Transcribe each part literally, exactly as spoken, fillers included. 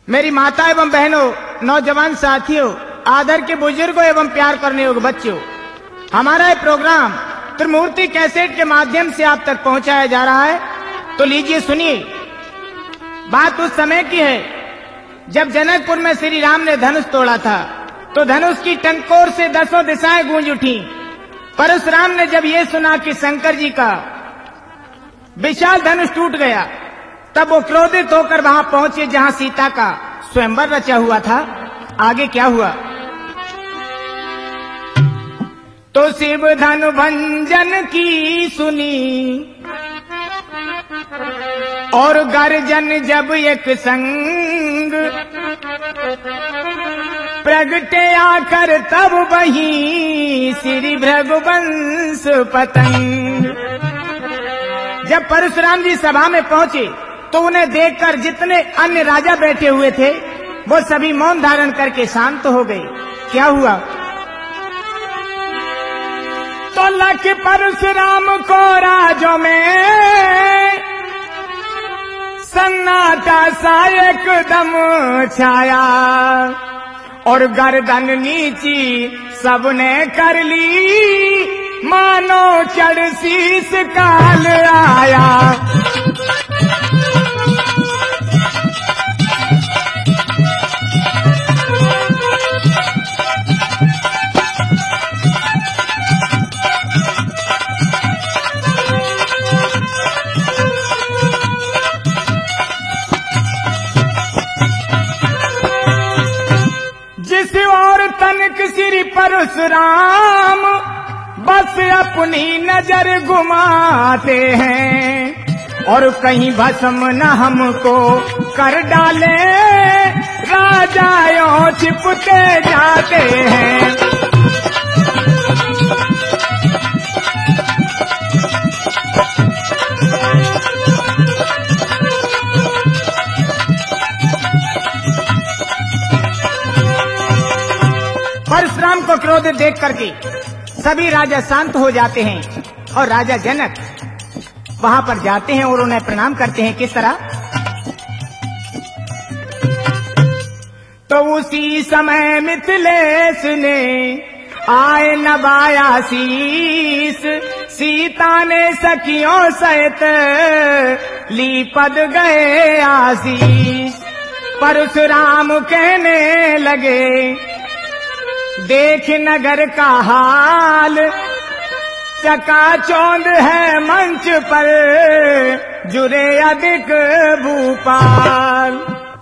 मेरी माता एवं बहनों, नौजवान साथियों, आदर के बुजुर्गों एवं प्यार करने योग्य बच्चों, हमारा ये प्रोग्राम त्रिमूर्ति कैसेट के माध्यम से आप तक पहुंचाया जा रहा है। तो लीजिए सुनिए। बात उस समय की है जब जनकपुर में श्री राम ने धनुष तोड़ा था, तो धनुष की टंकोर से दसों दिशाएं गूंज उठी। परशुराम ने जब ये सुना कि शंकर जी का विशाल धनुष टूट गया, तब वो क्रोधित होकर वहां पहुंचे जहां सीता का स्वयंवर रचा हुआ था। आगे क्या हुआ? तो शिव धनु भंजन की सुनी और गर्जन जब एक संग, प्रगटे आकर तब वही श्री भृगुवंश पतंग। जब परशुराम जी सभा में पहुंचे तो उन्हें देखकर जितने अन्य राजा बैठे हुए थे वो सभी मौन धारण करके शांत हो गए। क्या हुआ? तो लख परशुराम को राजों में सन्नाटा सा एकदम छाया और गर्दन नीची सबने कर ली, मानो चढ़ शीस काल आया। श्री परशुराम बस अपनी नजर घुमाते हैं और कहीं भस्म न हमको कर डाले, राजाओं छिपते जाते हैं। परशुराम को क्रोधित देख करके सभी राजा शांत हो जाते हैं और राजा जनक वहां पर जाते हैं और उन्हें प्रणाम करते हैं। किस तरह? तो उसी समय मिथिलेश ने आए नवाया शीस, सीता ने सखियों सहित ली पद गए आशीष। परशुराम कहने लगे देख नगर का हाल, चकाचौंध है मंच पर जुरे अधिक भूपाल।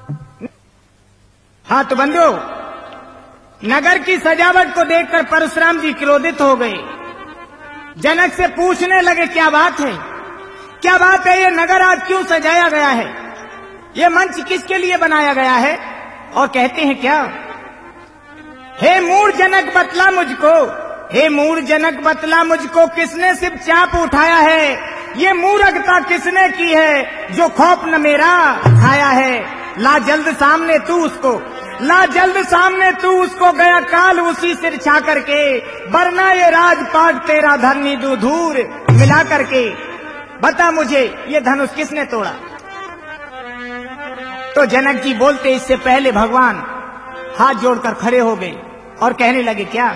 हाँ तो बंधुओं, नगर की सजावट को देखकर परशुराम जी क्रोधित हो गए। जनक से पूछने लगे क्या बात है, क्या बात है, ये नगर आज क्यों सजाया गया है, ये मंच किसके लिए बनाया गया है? और कहते हैं क्या, हे मूढ़ जनक बतला मुझको, हे मूढ़ जनक बतला मुझको, किसने सिर्फ चाप उठाया है, ये मूर्खता किसने की है जो खौफ न मेरा खाया है। ला जल्द सामने तू उसको, ला जल्द सामने तू उसको, गया काल उसी सिर छा करके, वरना ये राजपाट तेरा धरनी दू धूर मिला करके। बता मुझे ये धनुष किसने तोड़ा? तो जनक जी बोलते इससे पहले भगवान हाथ जोड़कर खड़े हो गए और कहने लगे क्या,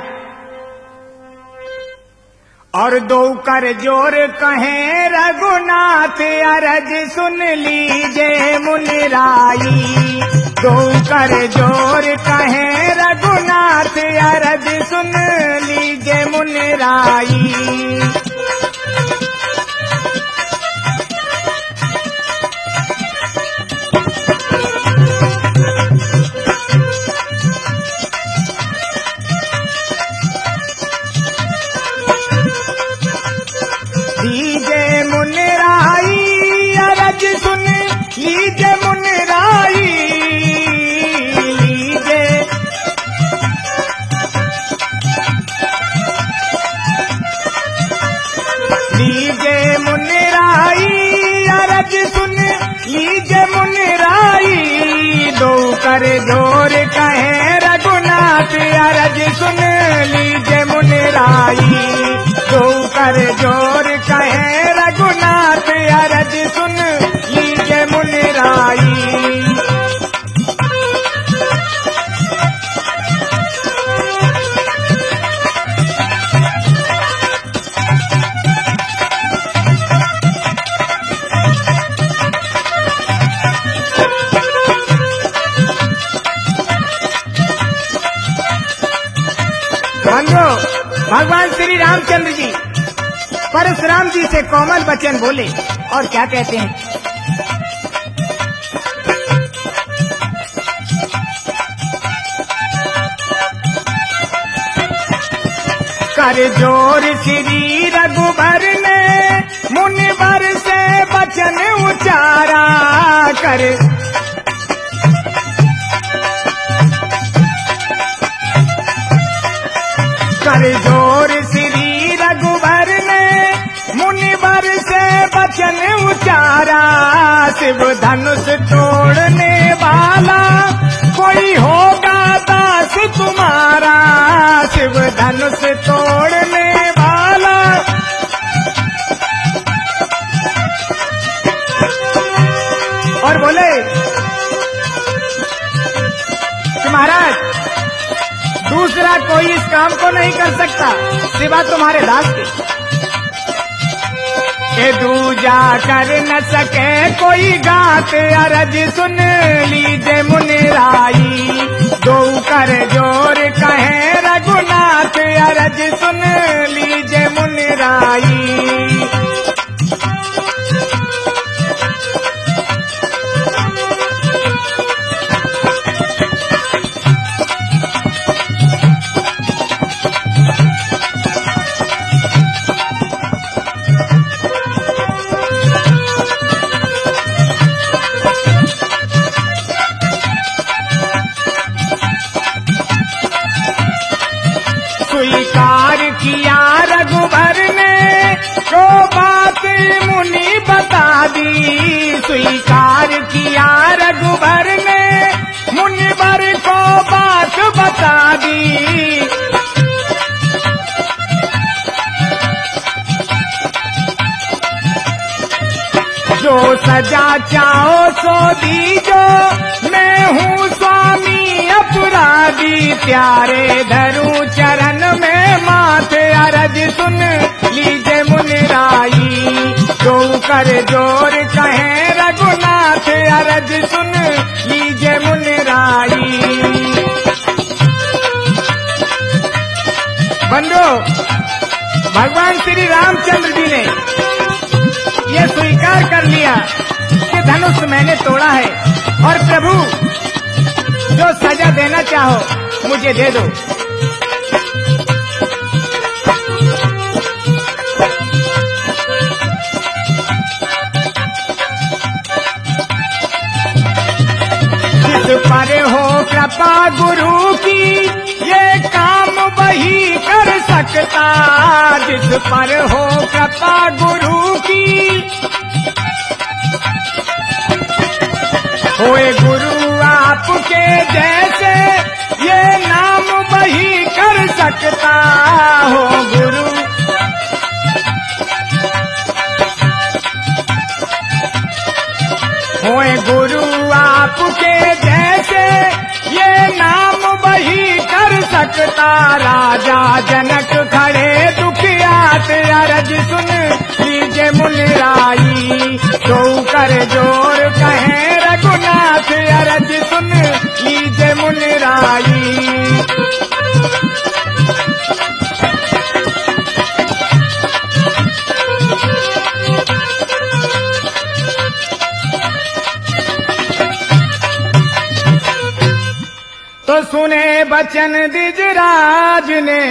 और दो कर जोर कहें रघुनाथ अरज सुन लीजे मुनिराई। दो कर जोर कहें रघुनाथ अरज सुन लीजे मुनिराई। लीजे मुनिराई अरज सुन लीजे मुनिराई। लीजे लीजे मुनिराई अरज सुन लीजे मुनिराई। दो कर जोर कहे रघुनाथ अरज सुन लीजे मुनिराई। दो कर जोर कहे रघुनाथ अरज सुन लीजे मुनिराई। भगवान श्री रामचंद्र जी परशुराम जी से कोमल वचन बोले और क्या कहते हैं? कर जोर श्री रघुबर ने मुनिवर से वचन उचारा कर कर जोर श्री रघुबर ने मुनिवर से वचन उचारा शिव धनुष तोड़ने वाला कोई होगा दास तुम्हारा शिव धनुष तोड़ने वाला और बोले कि महाराज दूसरा कोई इस काम को नहीं कर सकता सिवा तुम्हारे दास के। ए दूजा कर न सके कोई गात अरज सुन लीजे मुनिराई दो कर जोर कहे रघुनाथ अरज सुन लीजे मुनिराई। स्वीकार किया रघुबर ने जो बात मुनि बता दी स्वीकार किया रघुबर ने मुनिवर को बात बता दी। जो सजा चाहो सो दीजो मैं हूँ स्वामी अपराधी प्यारे धरू चरण में माथे अरज सुन लीजे मुनिराई जो कर जोर कहे रघुनाथ अरज सुन लीजे मुनिराई। बंधु भगवान श्री रामचंद्र जी ने ये स्वीकार कर लिया कि धनुष मैंने तोड़ा है और प्रभु जो सजा देना चाहो मुझे दे दो। जिस पर हो कृपा गुरु की ये काम वही कर सकता जिस पर हो कृपा गुरु की होए गुरु आपके जैसे ये नाम वही कर सकता हो गुरु। होए गुरु आपके जैसे ये नाम वही कर सकता राजा जनक खड़े दुखियात अरज सुन लीजे मुनिराई तो कर जोर कहे रघुनाथ अरज सुन लीजे मुनिराई। तो सुने बचन द्विजराज ने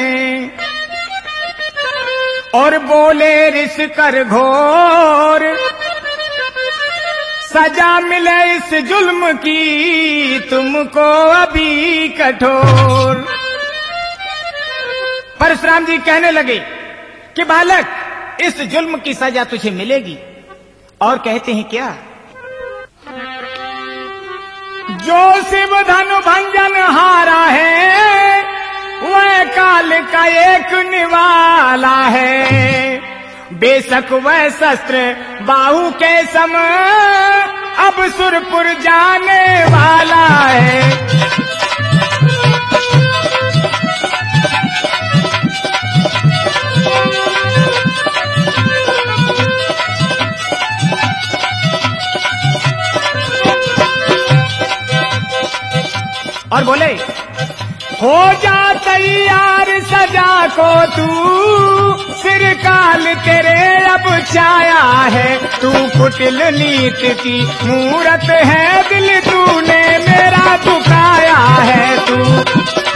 और बोले ऋष कर घोर सजा मिले इस जुल्म की तुमको अभी कठोर। परशुराम जी कहने लगे कि बालक इस जुल्म की सजा तुझे मिलेगी और कहते हैं क्या? जो शिव धनु भंजन हारा है वह काल का एक निवाला है बेशक वह शस्त्र बाहु के सम अब सुरपुर जाने वाला है। और बोले हो जा तैयार सजा को तू, सिर काल तेरे अब छाया है, तू कुटिल नीत की मूरत है, दिल तूने मेरा दुखाया है तू।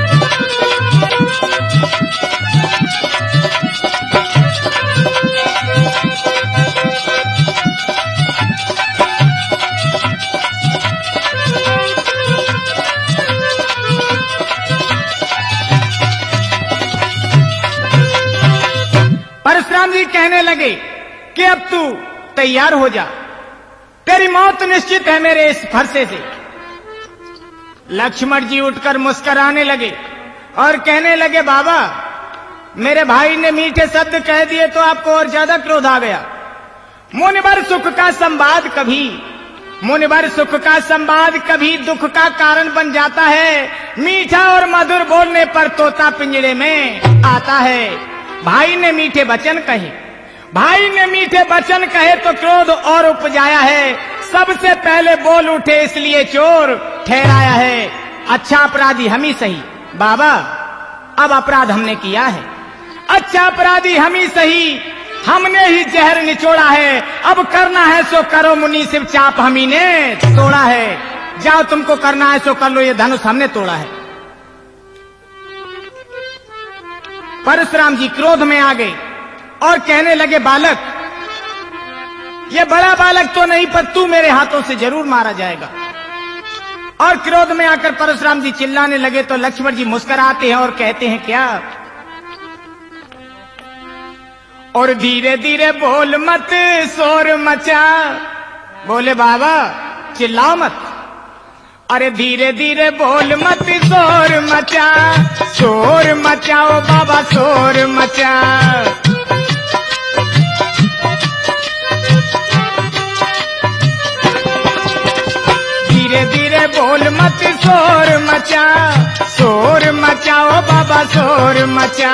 परशुराम जी कहने लगे कि अब तू तैयार हो जा, तेरी मौत निश्चित है मेरे इस फरसे से। लक्ष्मण जी उठकर मुस्कुराने लगे और कहने लगे, बाबा मेरे भाई ने मीठे शब्द कह दिए तो आपको और ज्यादा क्रोध आ गया। मुनिवर सुख का संवाद कभी मुनिवर सुख का संवाद कभी दुख का कारण बन जाता है। मीठा और मधुर बोलने पर तोता पिंजड़े में आता है। भाई ने मीठे वचन कहे भाई ने मीठे वचन कहे तो क्रोध और उपजाया है। सबसे पहले बोल उठे इसलिए चोर ठहराया है। अच्छा अपराधी हम ही सही बाबा, अब अपराध हमने किया है। अच्छा अपराधी हम ही सही, हमने ही जहर निचोड़ा है। अब करना है सो करो मुनि, शिव चाप हम ही ने तोड़ा है। जाओ तुमको करना है सो कर लो, ये धनुष हमने तोड़ा है। परशुराम जी क्रोध में आ गए और कहने लगे, बालक ये बड़ा बालक तो नहीं पर तू मेरे हाथों से जरूर मारा जाएगा। और क्रोध में आकर परशुराम जी चिल्लाने लगे तो लक्ष्मण जी मुस्कुराते हैं और कहते हैं, क्या? और धीरे धीरे बोल मत शोर मचा। बोले बाबा चिल्लाओ मत। अरे धीरे धीरे बोल मत शोर मचा, शोर मचाओ बाबा शोर मचा। धीरे धीरे बोल मत शोर मचा, शोर मचाओ बाबा शोर मचा।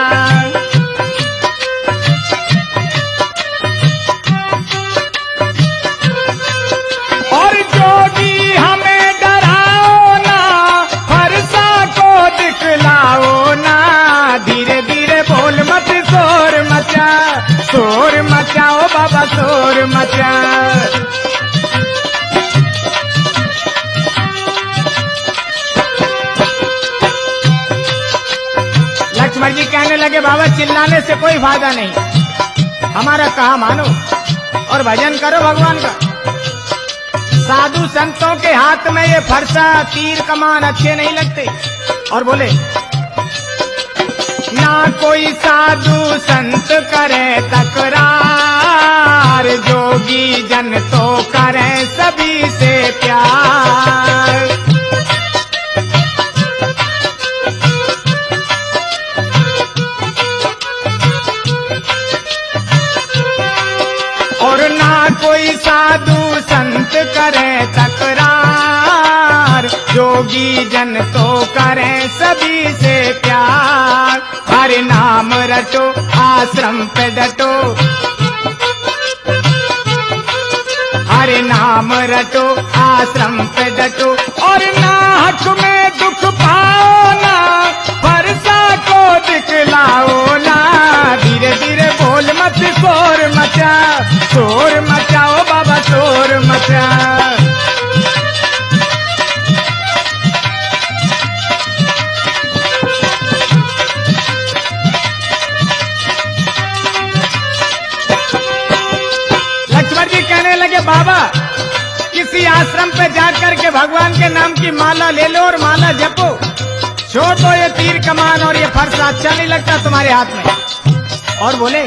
और जोगी हमें डराओ ना, फरसा को दिखलाओ ना। धीरे धीरे बोल मत शोर मचा, शोर मचाओ बाबा शोर मचा। लक्ष्मण जी कहने लगे, बाबा चिल्लाने से कोई फायदा नहीं, हमारा कहा मानो और भजन करो भगवान का। साधु संतों के हाथ में ये फरसा तीर कमान अच्छे नहीं लगते। और बोले, ना कोई साधु संत करे तकरार, जोगी जन तो करे सभी से प्यार। और ना कोई साधु संत करे तकरार, जोगी जन तो करे सभी से प्यार। हरि नाम रटो आश्रम पे डटो, हरि नाम रटो आश्रम पे डटो। और ना हक में दुख पाओ ना, फरसा को दिखलाओ ना। धीरे धीरे बोल मत शोर मचा, शोर मचाओ बाबा शोर मचा। लक्ष्मण जी कहने लगे, बाबा किसी आश्रम पे जाकर के भगवान के नाम की माला ले लो और माला जपो। छोड़ दो ये तीर कमान और ये फरसा, अच्छा नहीं लगता तुम्हारे हाथ में। और बोले,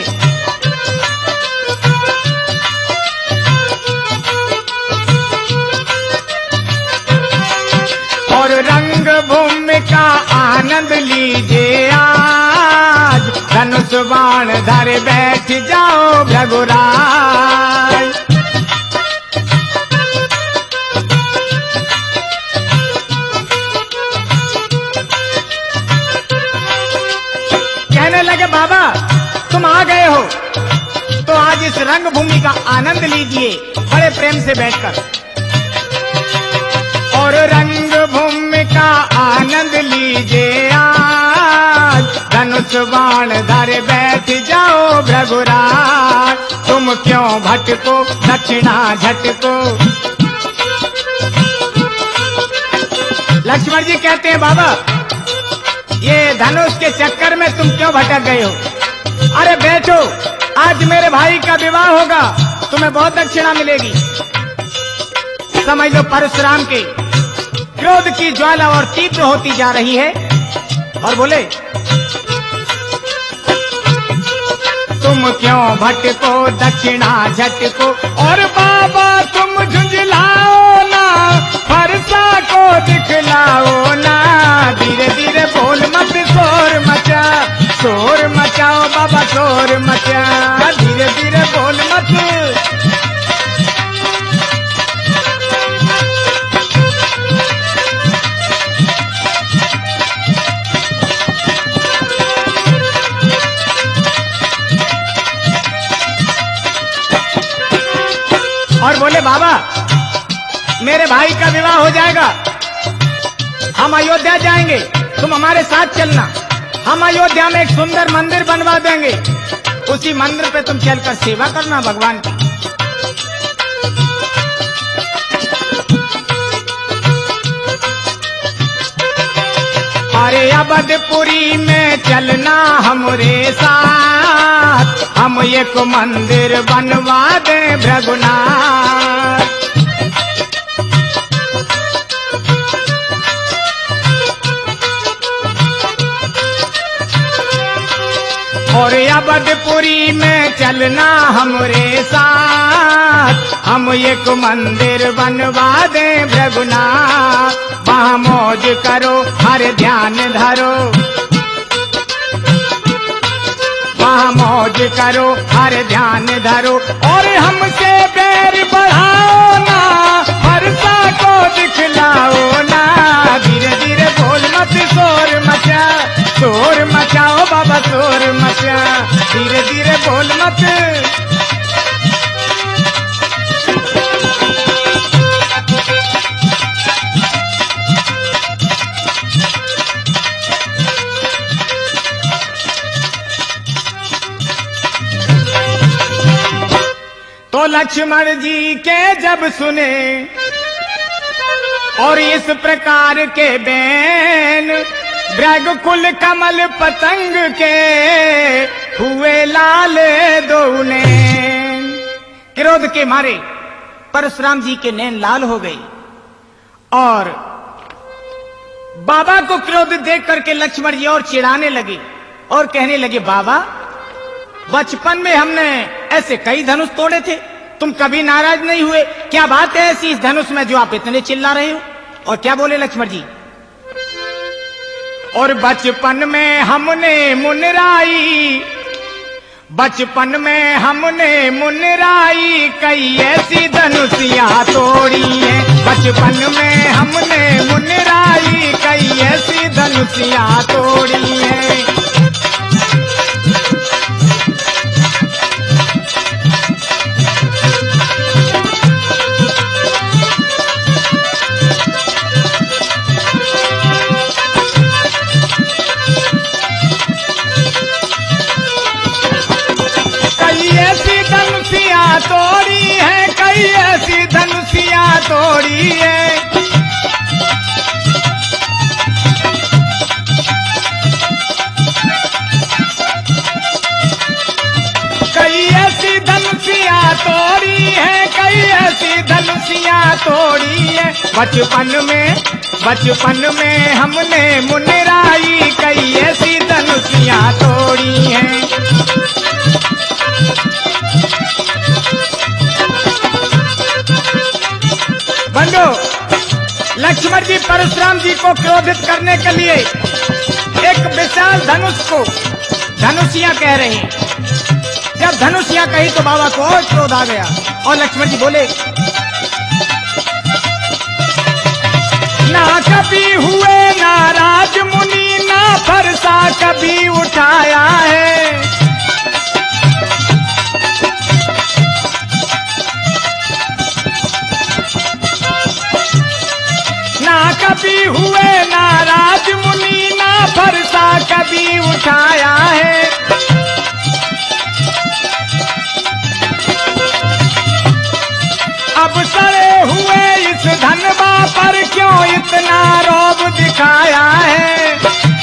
और रंग भूमि का आनंद लीजिए आज, धनुष बाण धर बैठ जाओ भृगुराज। कहने लगे, बाबा तुम आ गए हो तो आज इस रंग भूमि का आनंद लीजिए बड़े प्रेम से बैठकर। और रंग भूमि का आनंद लीजिए। धनुष बाण धर बैठ जाओ भृगुराज, तुम क्यों भटको दक्षिणा झटको। लक्ष्मण जी कहते हैं बाबा ये धनुष के चक्कर में तुम क्यों भटक गए हो। अरे बैठो, आज मेरे भाई का विवाह होगा, तुम्हें बहुत दक्षिणा मिलेगी। समझ लो परशुराम के क्रोध की ज्वाला और तीव्र होती जा रही है और बोले तुम क्यों भटको दक्षिणा झटको, और बाबा तुम झुंझलाओ ना फरसा को दिखलाओ ना, धीरे धीरे बोल मत शोर मचा, शोर मचाओ बाबा शोर मचा, धीरे धीरे बोल मत। और बोले बाबा मेरे भाई का विवाह हो जाएगा, हम अयोध्या जाएंगे, तुम हमारे साथ चलना, हम अयोध्या में एक सुंदर मंदिर बनवा देंगे, उसी मंदिर पे तुम चलकर सेवा करना भगवान की। अरे अवधपुरी में चलना हमरे साथ, हम एक मंदिर बनवा दे भृगुनाथ। और अवधपुरी में चलना हमरे साथ, हम एक मंदिर बनवा दे भृगुनाथ, वहाँ मौज करो हर ध्यान धरो, वहाँ मौज करो हर ध्यान धरो, और हमसे बैर बढ़ाओ ना फरसा को दिखलाओ ना, धीरे धीरे बोल मत शोर मचा, शोर मचाओ बाबा शोर मचा, धीरे धीरे बोल मत। तो लक्ष्मण जी के जब सुने और इस प्रकार के बैन, भृगुकुल कमल पतंग के हुए लाल दोने, क्रोध के मारे परशुराम जी के नैन लाल हो गए। और बाबा को क्रोध देख करके लक्ष्मण जी और चिढ़ाने लगे और कहने लगे बाबा बचपन में हमने ऐसे कई धनुष तोड़े थे, तुम कभी नाराज नहीं हुए, क्या बात है ऐसी इस धनुष में जो आप इतने चिल्ला रहे हो। और क्या बोले लक्ष्मण जी, और बचपन में हमने मुनराई, बचपन में हमने मुनराई कई ऐसी धनुषियां तोड़ी है, बचपन में हमने मुनराई कई ऐसी धनुषियां तोड़ी है। तोड़ी है कई ऐसी धनुषियां तोड़ी है, कई ऐसी धनुषियां तोड़ी है, कई ऐसी धनुषियां तोड़ी है, बचपन में बचपन में हमने मुनराई कई ऐसी धनुषियां तोड़ी है। बंधु लक्ष्मण जी परशुराम जी को क्रोधित करने के लिए एक विशाल धनुष को धनुषियां कह रहे हैं। जब धनुषियां कही तो बाबा को और क्रोध आ गया और लक्ष्मण जी बोले ना कभी हुए नाराज मुनि, ना फरसा कभी उठाया है, ना कभी हुए नाराज मुनि, ना फरसा कभी उठाया है। अब सड़े हुए इस धनवा पर क्यों इतना रौब दिखाया है।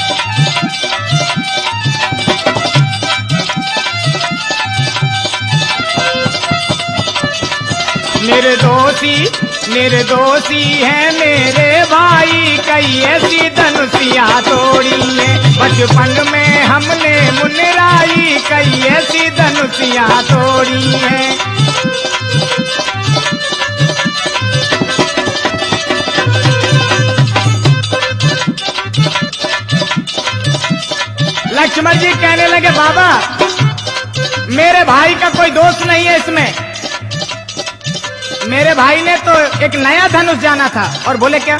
निर्दोषी निर्दोषी है मेरे भाई, कई ऐसी धनुषिया तोड़ी है। बचपन में हमने मुनराई, कई ऐसी धनुषिया तोड़ी है। लक्ष्मण जी कहने लगे बाबा मेरे भाई का कोई दोष नहीं है इसमें। मेरे भाई ने तो एक नया धनुष जाना था। और बोले क्या?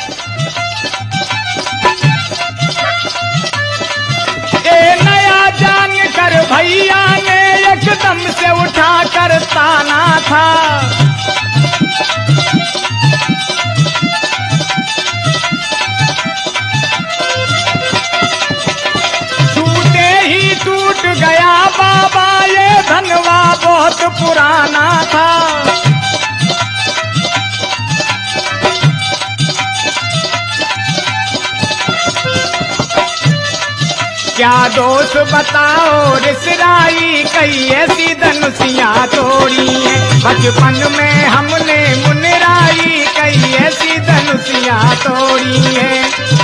ए नया जान कर भैया ने एकदम से उठा कर ताना था। छूटे ही टूट गया बाबा ये धनवा बहुत पुराना था। क्या दोष बताओ रिसराई, कई ऐसी धनुषिया तोड़ी है। बचपन में हमने मुनराई, कई ऐसी धनुषिया तोड़ी है।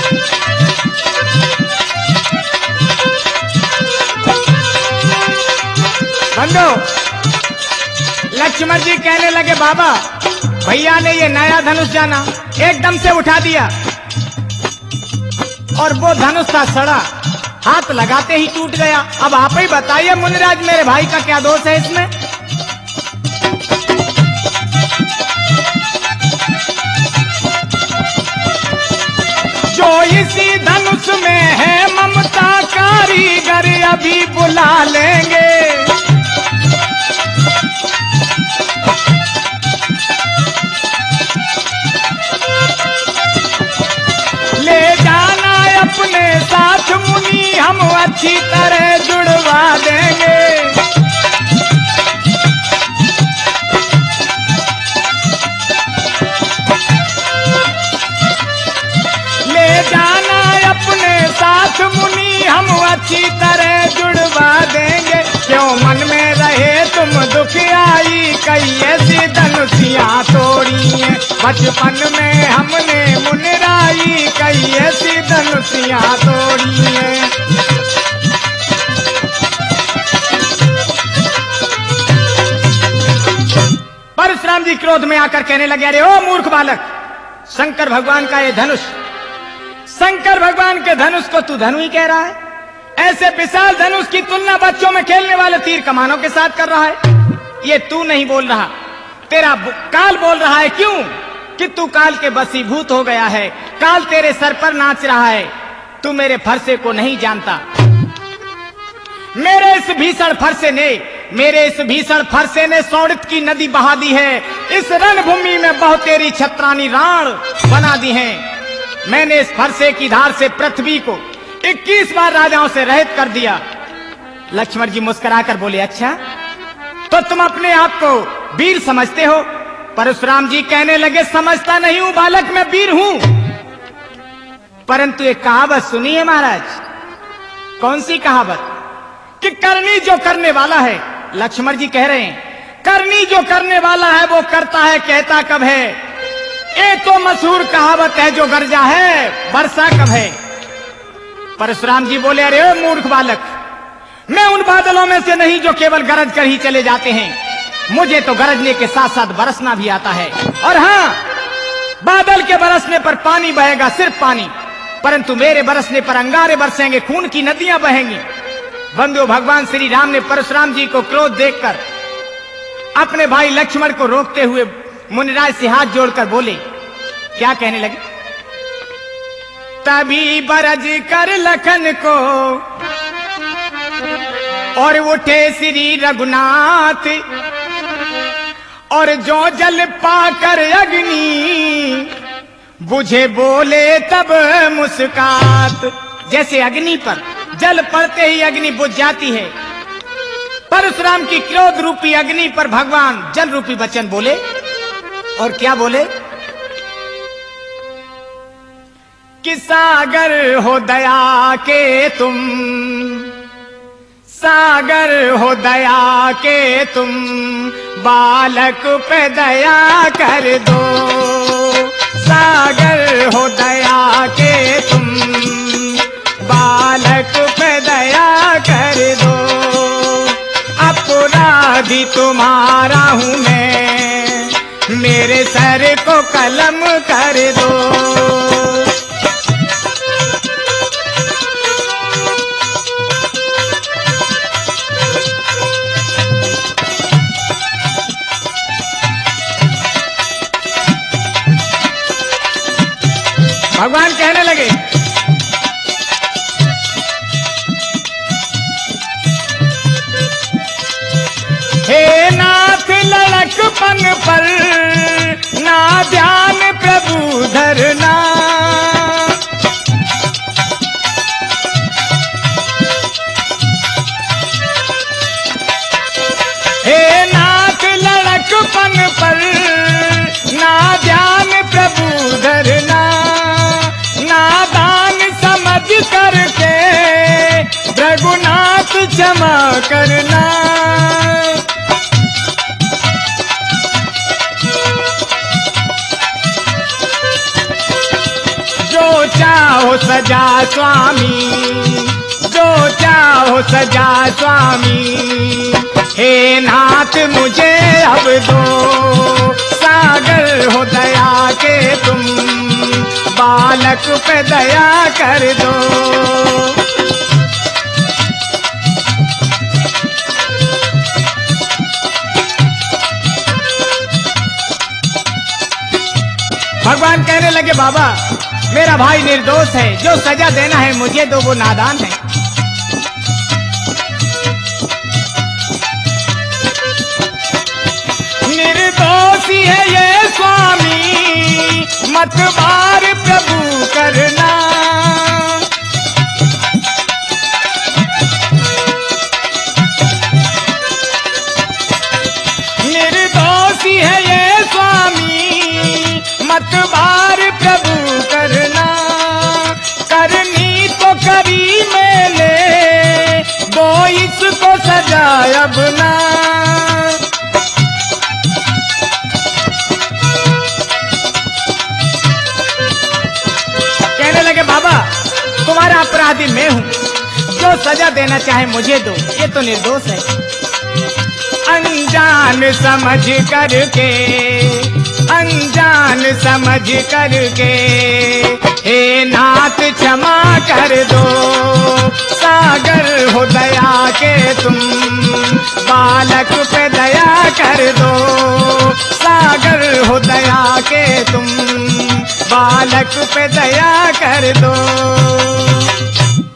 बंदो लक्ष्मण जी कहने लगे बाबा भैया ने ये नया धनुष जाना एकदम से उठा दिया और वो धनुष था सड़ा, हाथ लगाते ही टूट गया। अब आप ही बताइए मुनिराज मेरे भाई का क्या दोष है इसमें? जो इसी धनुष में है ममता कारीगर अभी बुला लेंगे। ले जाना अपने साथ मुनि, हम अच्छी तरह जुड़वा देंगे। ले जाना अपने साथ मुनि, हम अच्छी तरह जुड़वा देंगे। क्यों मन में रहे तुम दुखियाई, कई ऐसी धनुषिया तोड़ी है। बचपन में हमने मुनराई, कई ऐसी धनुषिया तोड़ी है। परशुराम जी क्रोध में आकर कहने लगे अरे ओ मूर्ख बालक, शंकर भगवान का ये धनुष, शंकर भगवान के धनुष को तू धनु ही कह रहा है। ऐसे विशाल धनुष की तुलना बच्चों में खेलने वाले तीर कमानों के साथ कर रहा है। ये तू नहीं बोल रहा, तेरा काल बोल रहा है। क्यों कि तू काल के वशीभूत हो गया है। काल तेरे सर पर नाच रहा है। तू मेरे फरसे को नहीं जानता। मेरे इस भीषण फरसे ने मेरे इस भीषण फरसे ने सौड़ित की नदी बहा दी है। इस रणभूमि में बहुत तेरी छत्रानी राण बना दी है। मैंने इस फरसे की धार से पृथ्वी को इक्कीस बार राजाओं से रहित कर दिया। लक्ष्मण जी मुस्कुराकर बोले अच्छा तो तुम अपने आप को वीर समझते हो? परशुराम जी कहने लगे समझता नहीं हूं बालक, मैं वीर हूं, परंतु एक कहावत सुनी है महाराज। कौन सी कहावत? कि करनी जो करने वाला है, लक्ष्मण जी कह रहे हैं करनी जो करने वाला है वो करता है, कहता कब है। ये तो मशहूर कहावत है जो गरजा है वर्षा कब है। परशुराम जी बोले अरे ओ मूर्ख बालक, मैं उन बादलों में से नहीं जो केवल गरज कर ही चले जाते हैं। मुझे तो गरजने के साथ साथ बरसना भी आता है। और हाँ, बादल के बरसने पर पानी बहेगा, सिर्फ पानी, परंतु मेरे बरसने पर अंगारे बरसेंगे, खून की नदियां बहेंगी। बंधु भगवान श्री राम ने परशुराम जी को क्रोध देखकर अपने भाई लक्ष्मण को रोकते हुए मुनिराज से हाथ जोड़कर बोले, क्या कहने लगे? तभी बरज कर लखन को और उठे श्री रघुनाथ, और जो जल पाकर अग्नि बुझे बोले तब मुस्कात। जैसे अग्नि पर जल पड़ते ही अग्नि बुझ जाती है। परशुराम की क्रोध रूपी अग्नि पर भगवान जल रूपी वचन बोले, और क्या बोले कि सागर हो दया के तुम, सागर हो दया के तुम, बालक पे दया कर दो। सागर हो दया के तुम, बालक पे दया कर दो। अपराधी तुम्हारा हूँ मैं, मेरे सर को कलम कर दो। भगवान कहने लगे हे नाथ लड़कपन पर ना ध्यान प्रभु धरना। हे नाथ लड़कपन पर ना ध्यान प्रभु धरना। नादान समझ करके रघुनाथ क्षमा करना। जो चाहो सजा स्वामी, जो चाहो सजा स्वामी, हे नाथ मुझे अब दो। सागर हो दया के तुम, बालक पे दया कर दो। भगवान कहने लगे बाबा मेरा भाई निर्दोष है, जो सजा देना है मुझे दो, वो नादान है। निर्दोषी है ये स्वामी, मत बार प्रभु करना। निर्दोषी है ये स्वामी, मत बार प्रभु करना। करनी तो करी मैंने, वो इसको सजा अब ना। कहने लगे बाबा तुम्हारा अपराधी मैं हूँ, जो सजा देना चाहे मुझे दो, ये तो निर्दोष है। अनजान समझ करके, अनजान समझ करके, हे नाथ क्षमा कर दो। सागर हो दया के तुम, बालक पे दया कर दो। सागर हो दया के तुम, बालक पे दया कर दो।